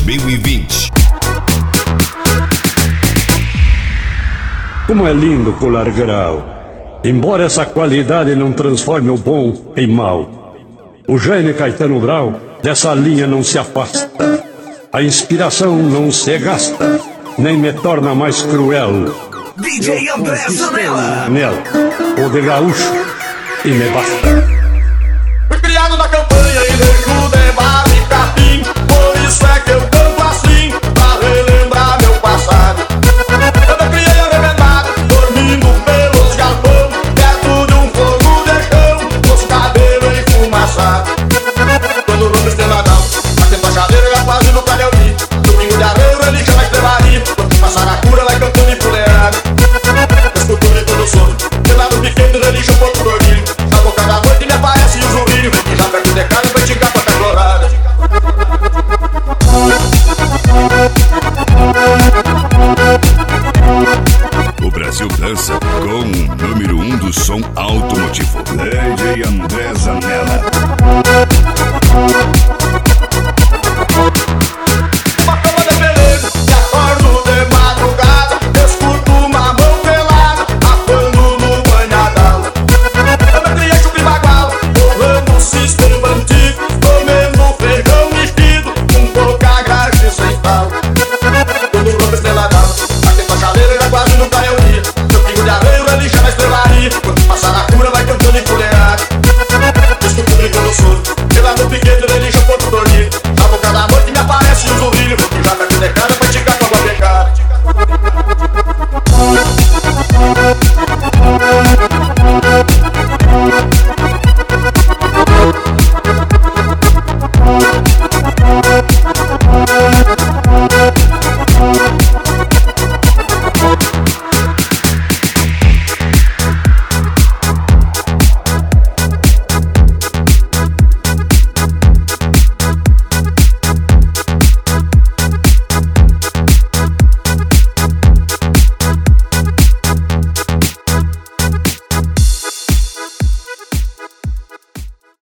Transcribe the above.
2020. Como é lindo pular grau, embora essa qualidade não transforme o bom em mal. O gênio Caetano Brau dessa linha não se afasta. A inspiração não se gasta, nem me torna mais cruel. DJ André Zanella. Nela, o de gaúcho, e me basta. Fui criado na campanha e nego de bar.